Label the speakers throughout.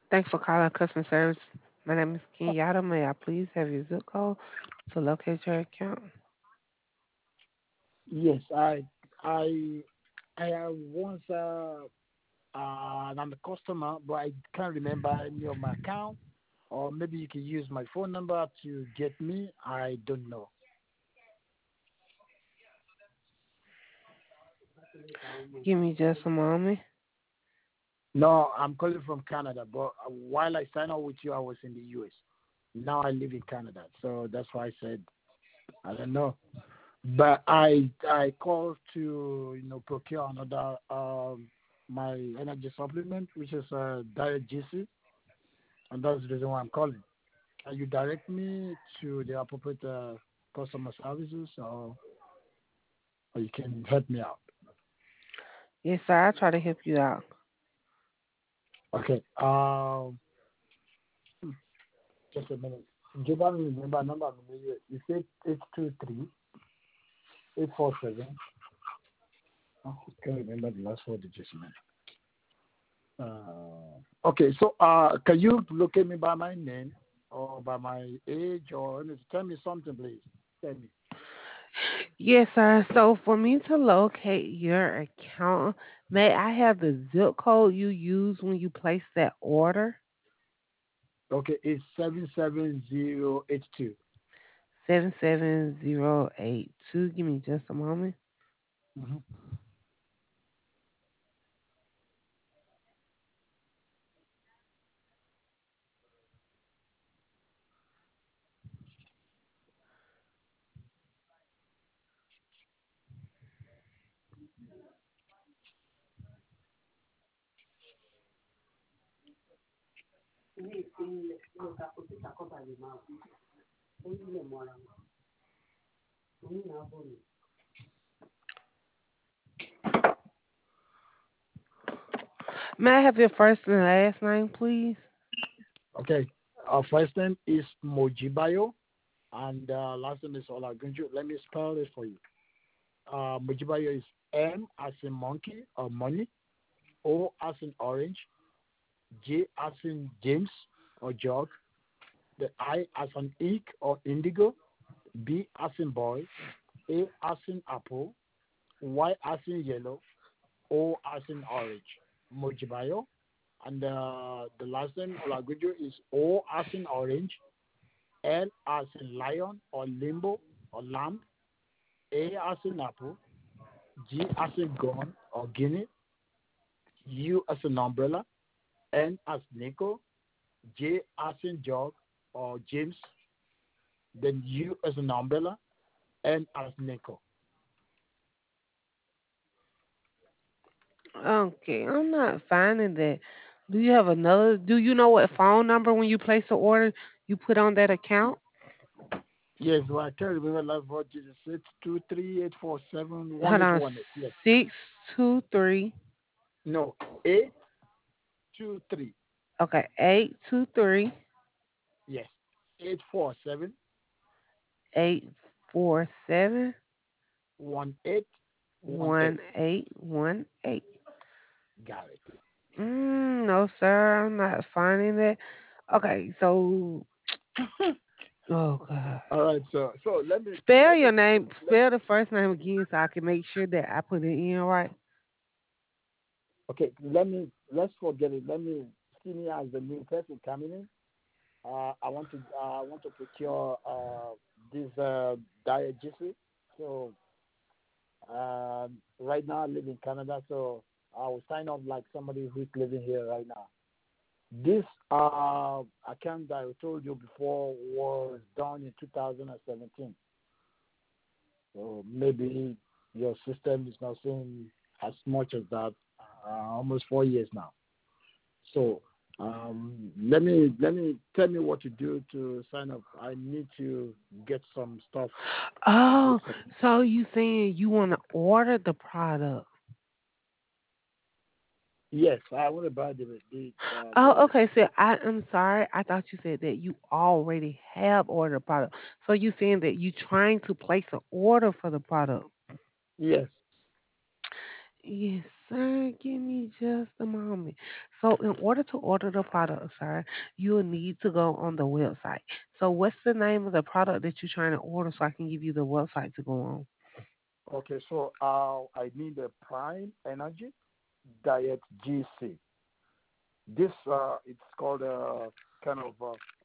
Speaker 1: Thanks for calling customer service. My name is Kenyatta. May I please have your zip code to locate your account?
Speaker 2: Yes, I, I have once, I'm a customer, but I can't remember any of my account. Or maybe you can use my phone number to get me. I don't know.
Speaker 1: Give me just a moment.
Speaker 2: No, I'm calling from Canada, but while I signed up with you, I was in the US. Now I live in Canada, so that's why I said I don't know. But I called to procure another my energy supplement, which is Diet GC, and that's the reason why I'm calling. Can you direct me to the appropriate customer services, or you can help me out?
Speaker 1: Yes, sir. I'll try to help you out.
Speaker 2: Okay. Just a minute. Give me remember number. You said 823-847. Oh, I can't remember the last four digits, man. Okay, so can you locate me by my name or by my age or anything? Tell me something, please. Tell me.
Speaker 1: Yes, sir. So for me to locate your account, may I have the zip code you use when you place that order?
Speaker 2: Okay, it's 77082.
Speaker 1: 77082. Give me just a moment.
Speaker 2: Mm-hmm.
Speaker 1: May I have your first and last name, please?
Speaker 2: Okay, our first name is Mojibayo and last name is Olagunju. Let me spell it for you. Mojibayo is M as in monkey or money, O as in orange, J as in James or jog, the I as in ink or indigo, B as in boy, A as in apple, Y as in yellow, O as in orange. Mojibayo. And the last name Olagujo is O as in orange, L as in lion or limbo or lamb, A as in apple, G as in gun or guinea, U as an umbrella, N as Nico, J as in jog or James, then U as an umbrella, N as Nico.
Speaker 1: Okay, I'm not finding that. Do you have another? Do you know what phone number when you place the order you put on that account?
Speaker 2: Yes, well, I can't remember last four digits. It's 23847
Speaker 1: Hold on,
Speaker 2: 1818. Yes.
Speaker 1: 623.
Speaker 2: No, 823.
Speaker 1: Okay, 823
Speaker 2: Yes. 847
Speaker 1: 847
Speaker 2: 1818.
Speaker 1: 1818.
Speaker 2: Got it.
Speaker 1: No, sir, I'm not finding that. Okay, so oh god.
Speaker 2: All right, so
Speaker 1: Spell
Speaker 2: let me
Speaker 1: your name.
Speaker 2: let,
Speaker 1: Spell the first name again so I can make sure that I put it in right.
Speaker 2: okay, let's forget it. Let me see me as the new person coming in. I want to procure this diagesis. So right now I live in Canada, so I will sign up like somebody who's living here right now. This account that I told you before was done in 2017. So maybe your system is not saying as much as that. Almost 4 years now. So let me tell me what to do to sign up. I need to get some stuff.
Speaker 1: Oh, so you saying you want to order the product?
Speaker 2: Yes, I want to buy
Speaker 1: Oh,
Speaker 2: the
Speaker 1: okay. So I'm sorry. I thought you said that you already have ordered a product. So you saying that you trying to place an order for the product?
Speaker 2: yes.
Speaker 1: Yes. Sir, give me just a moment. So, in order to order the product, sir, you'll need to go on the website. So, what's the name of the product that you're trying to order so I can give you the website to go on?
Speaker 2: Okay, so I need a Prime Energy Diet GC. This it's called a kind of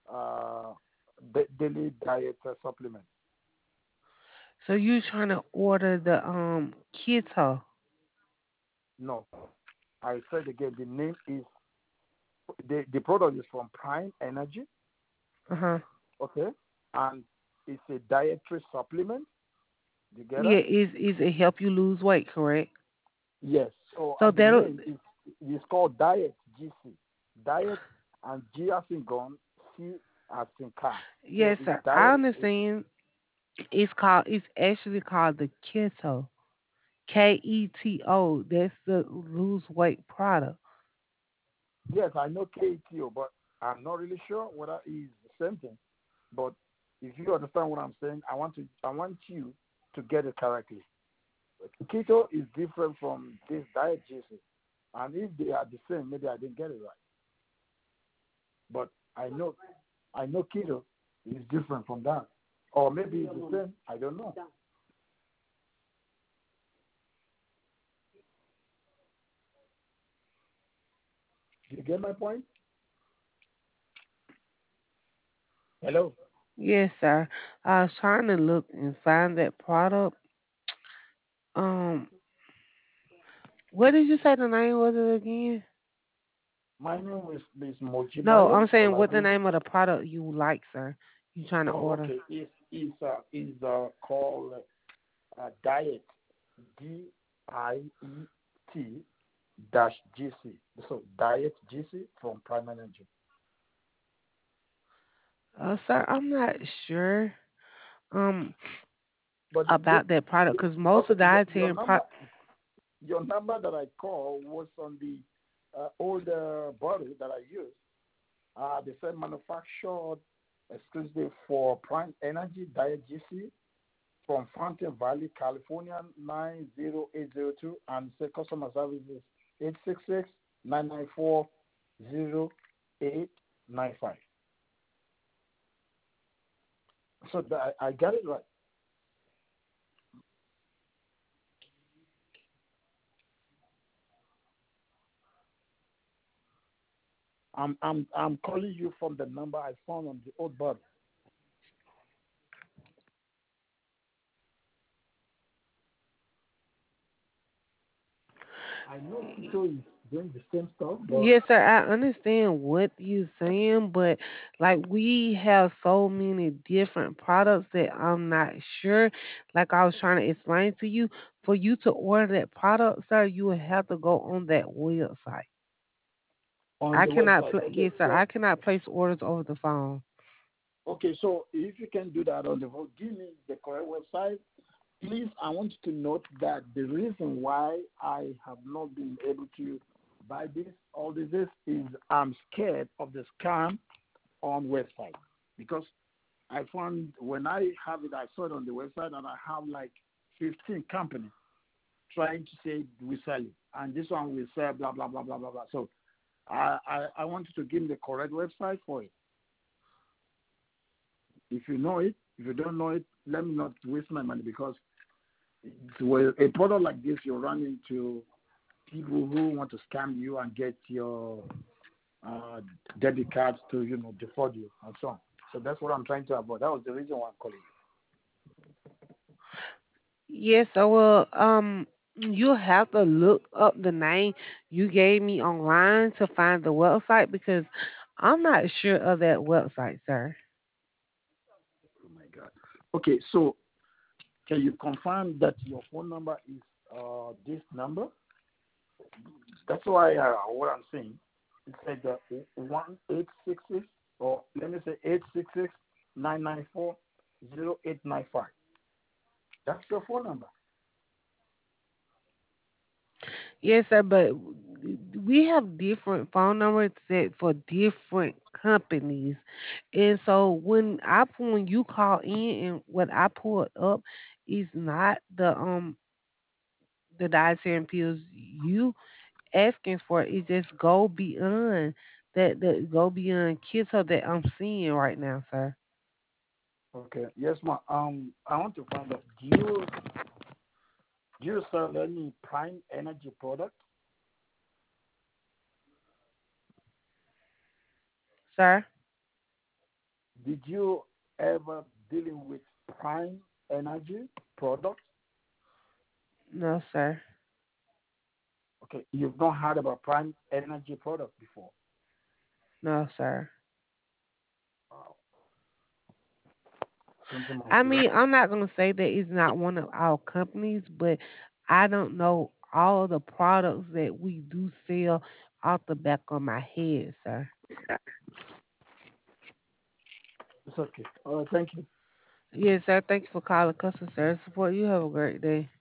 Speaker 2: daily diet supplement.
Speaker 1: So, you're trying to order the keto.
Speaker 2: No, I said again, the name is the product is from Prime Energy.
Speaker 1: Uh huh.
Speaker 2: Okay, and it's a dietary supplement. You get
Speaker 1: Yeah,
Speaker 2: it?
Speaker 1: is it help you lose weight, correct?
Speaker 2: Yes. So
Speaker 1: So
Speaker 2: and the
Speaker 1: that'll
Speaker 2: name is called Diet GC. Diet and G as in gone, C as in car. So
Speaker 1: yes,
Speaker 2: it's
Speaker 1: sir. I
Speaker 2: diet.
Speaker 1: understand. It's actually called the keto. KETO. That's the lose weight product.
Speaker 2: Yes, I know KTO, but I'm not really sure whether it's the same thing. But if you understand what I'm saying, I want you to get it correctly. Keto is different from this diet GC. And if they are the same, maybe I didn't get it right. But I know keto is different from that. Or maybe it's the same. I don't know. You get my point? Hello?
Speaker 1: Yes, sir. I was trying to look and find that product. Um, what did you say the name was it again?
Speaker 2: My name is
Speaker 1: No,
Speaker 2: Mojibayo
Speaker 1: I'm saying what the
Speaker 2: Olagun.
Speaker 1: name of the product you like, sir. You trying to
Speaker 2: Oh,
Speaker 1: order?
Speaker 2: okay. Is called Diet DIET dash GC. So Diet GC from Prime Energy.
Speaker 1: Sir, I'm not sure um
Speaker 2: But
Speaker 1: about that product because most
Speaker 2: okay,
Speaker 1: of
Speaker 2: your
Speaker 1: dietarian
Speaker 2: number that I call was on the old bottle that I used. They said manufactured exclusively for Prime Energy Diet GC from Fountain Valley, California 90802, and say customer service is 866-994-0895. So I got it right. I'm calling you from the number I found on the old bottle. I know Tito is doing the same stuff, but
Speaker 1: yes, sir. I understand what you're saying, but like we have so many different products that I'm not sure. Like I was trying to explain to you, for you to order that product, sir, you would have to go on that website.
Speaker 2: on
Speaker 1: I
Speaker 2: the
Speaker 1: cannot,
Speaker 2: website. Okay,
Speaker 1: yes, sir. I cannot place orders over the phone.
Speaker 2: so if you can do that on the phone, give me the correct website. Please, I want you to note that the reason why I have not been able to buy this, all this is I'm scared of the scam on website because I found when I have it, I saw it on the website and I have like 15 companies trying to say we sell it, and this one will sell blah blah blah blah blah blah. So I want you to give me the correct website for it. If you know it, if you don't know it, let me not waste my money because with a product like this, you run into people who want to scam you and get your uh, debit cards to defraud you and so on. So that's what I'm trying to avoid. That was the reason why I'm calling
Speaker 1: Yes, I will. You have to look up the name you gave me online to find the website because I'm not sure of that website, sir.
Speaker 2: you. Oh my God. Okay, so can you confirm that your phone number is this number? That's why what I'm saying. It said 1866 or let me say 866-994-0895. That's your phone number.
Speaker 1: Yes, sir, but we have different phone numbers set for different companies. And so when you call in and what I pulled up is not the dietary pills you asking for is just go beyond that go beyond kids that I'm seeing right now, sir.
Speaker 2: Okay. Yes, ma. I want to find out. Do you sell any Prime Energy product?
Speaker 1: Sir?
Speaker 2: Did you ever dealing with Prime Energy product?
Speaker 1: No, sir.
Speaker 2: Okay. You've not heard about Prime Energy product before.
Speaker 1: No, sir.
Speaker 2: Wow. Something must
Speaker 1: I
Speaker 2: be wrong.
Speaker 1: mean, I'm not gonna say that it's not one of our companies, but I don't know all of the products that we do sell off the back of my head, sir.
Speaker 2: It's okay. All right. Thank you.
Speaker 1: Yes, sir. Thank you for calling customer service support. You have a great day.